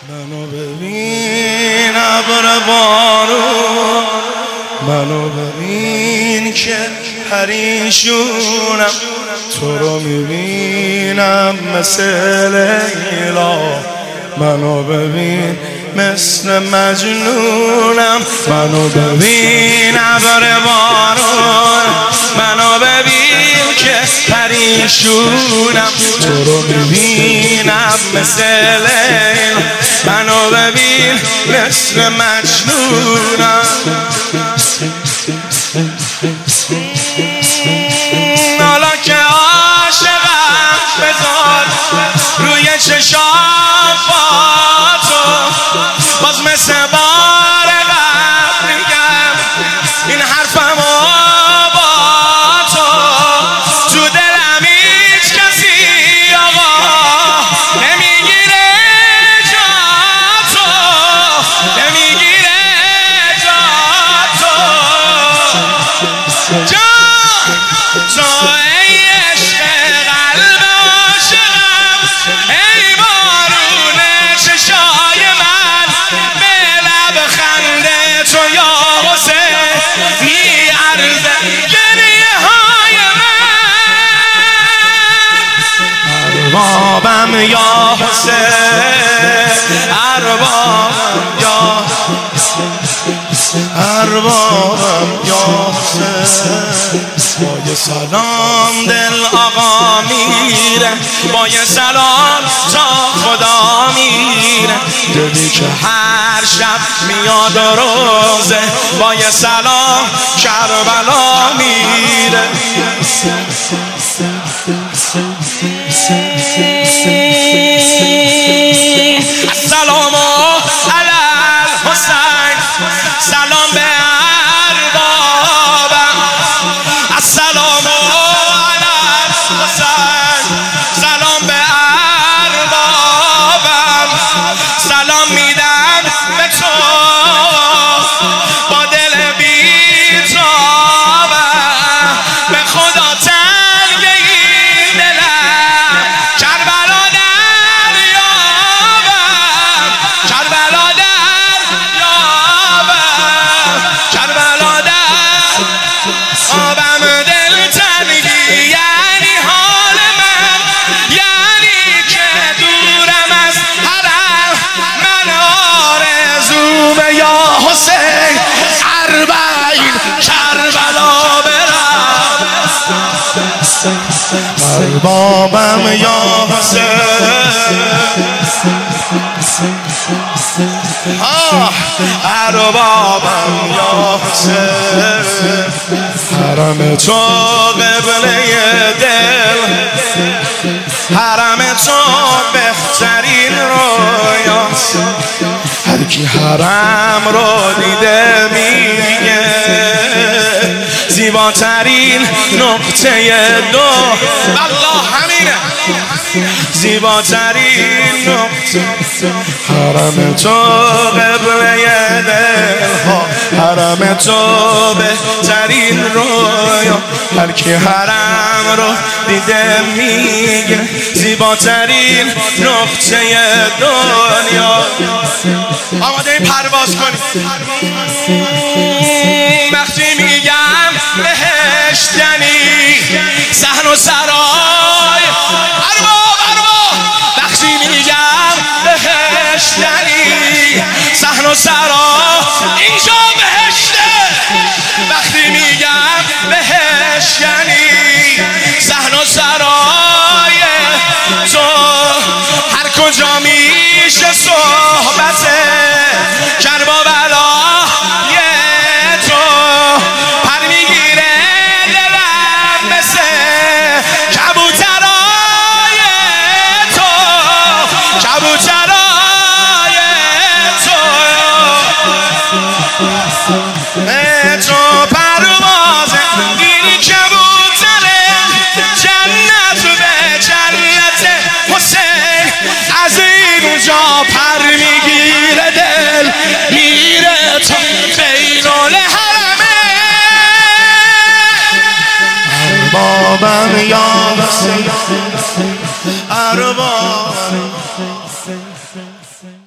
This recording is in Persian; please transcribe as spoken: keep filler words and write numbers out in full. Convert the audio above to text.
منو ببین ابر بارون، منو ببین که پریشونم، تو رو میبینم مثل لیلا. منو ببین مثل مجنونم، منو ببین ابر بارون، منو ببین که پریشونم، تو رو میبینم مثل لیلا. منو ببین مثل مجنونم. حالا که عاشقم بذار روی چشام با تو، باز مثل بار قبل میگم این حرفمو با تو. تو دلم هیچ کسی آقا نمیگیره جا تو، نمیگیره جا تو. جا تو ای عشق قلب عاشقم، ای بارون چشای من، به لب خنده تو یا حسین میارزه گریه های من. اربابم یا حسین، اربابم یا اربابم یا حسین. با یه سلام دل آقا میره، با یه سلام تا خدا میره. دلی که هر شب میاد روزه، با یه سلام کربلا میره. السلام علی الحسین، سلام به اربابم. السلام علی الحسین، سلام به اربابم. سلام میدم به تو با دل بی‌تابم، به خدا تنگ این دلم، کربلا دریابم، کربلا دریابم، کربلا دریابم. دل تنگی یعنی حال من، یعنی که دورم از حرم. من آرزوم یا حسین اربعین کربلا برم. اربابم یا حسین، اربابم یا حسین. حرم تو قبله دل، حرم تو بهترین رویاست. هر کی حرم رو دیده میگه زیباترین نقطه دو. والله همینه، زیباترین نقطه. حرم تو قبله دل ها، حرم تو بهترین رویا. هر کی حرم رو دیده میگه زیباترین نقطه دنیا. آماده این پرواز کنید. وقتی میگم بهشت یعنی صحن و سرای، ارباب ارباب. وقتی میگم بهشت یعنی صحن و سرای، اینجا بهشته. وقتی میگم بهشت یعنی صحن و سرای تو، هر کجا میشه صحبته کربا بلای تو. پر میگیره دلم مثل کبوترای تو، کبوترای تو. تو پرواز این کبوتره، جنت به جنت حسین. از اینجا پر میگیره دل، میره تا بین الحرمه. اربابم یا حسین، اربابم.